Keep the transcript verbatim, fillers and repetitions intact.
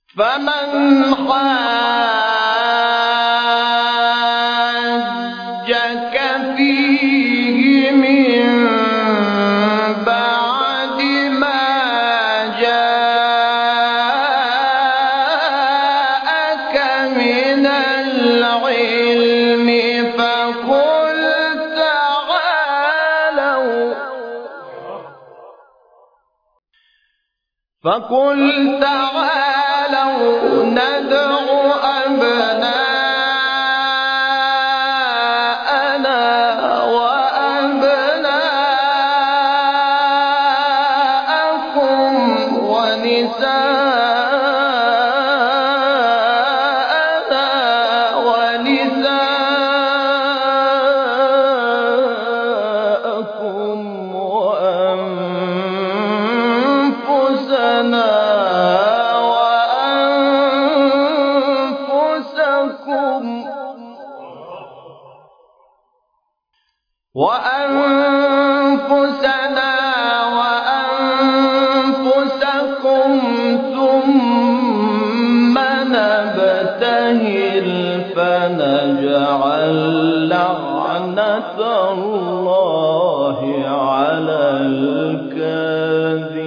فمن حاجك فيه من بعد ما جاءك من العلم فقل تعالوا فقل تعالوا ندع أبناءنا وأبناءكم ونساءنا ونساءكم وأنفسنا وأنفسنا وأنفسكم ثم نبتهل فنجعل لعنة الله على الكاذبين.